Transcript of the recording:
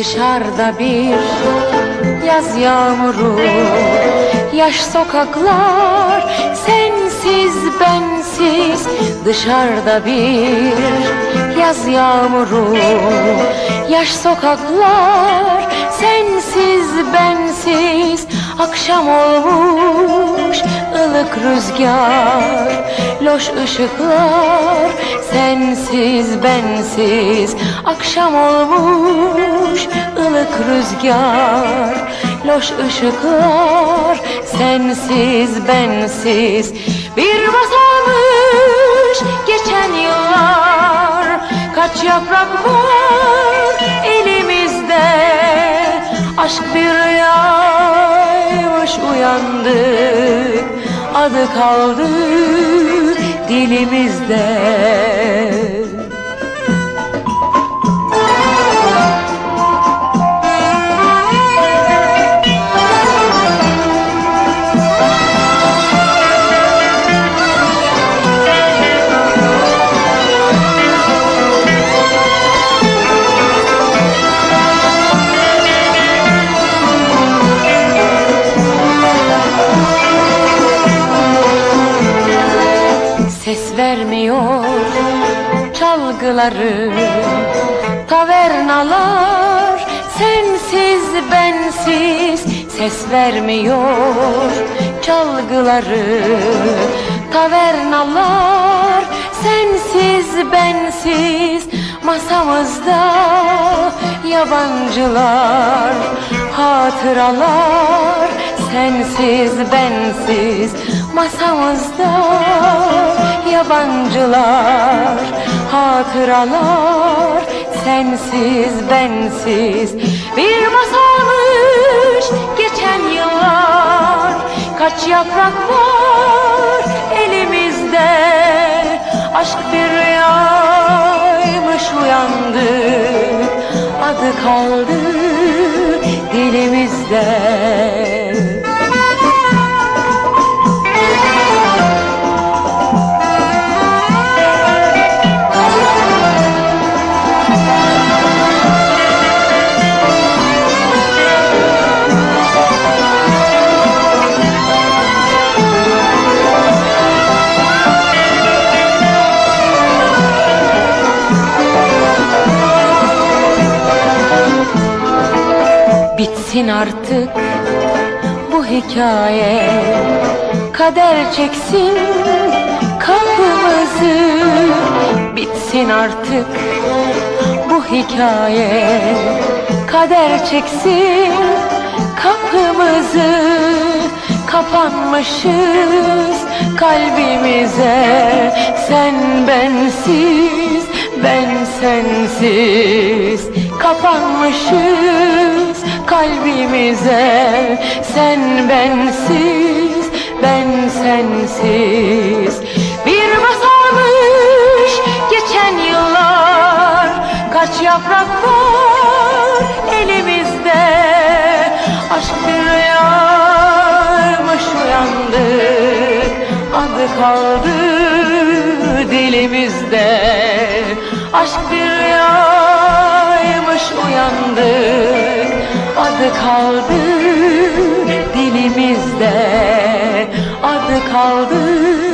Dışarıda bir yaz yağmuru, yaş sokaklar, sensiz bensiz. Dışarıda bir yaz yağmuru, yaş sokaklar, sensiz bensiz. Akşam olmuş, ılık rüzgar, loş ışıklar, sensiz bensiz. Akşam olmuş, ılık rüzgar, loş ışıklar, sensiz bensiz. Bir masalmış geçen yıllar, kaç yaprak var elimizde. Aşk bir rüyaymış, uyandık, adı kaldı dilimizde. Ses vermiyor çalgıları, tavernalar, sensiz bensiz. Ses vermiyor çalgıları, tavernalar, sensiz bensiz. Masamızda yabancılar, hatıralar, sensiz bensiz. Masamızda yabancılar, hatıralar, sensiz bensiz. Bir masalmış geçen yıllar, kaç yaprak var elimizde. Aşk bir rüyaymış, uyandık, adı kaldı dilimizde. Bitsin artık bu hikaye, kader çeksin kapımızı. Bitsin artık bu hikaye, kader çeksin kapımızı. Kapanmışız kalbimize, sen bensiz, ben sensiz. Kapanmışız kalbimize, sen bensiz, ben sensiz. Bir masalmış geçen yıllar, kaç yaprak var elimizde. Aşk bir rüyaymış, uyandık, adı kaldı dilimizde. Aşk bir rüyaymış, uyandık, adı kaldı dilimizde. Adı kaldı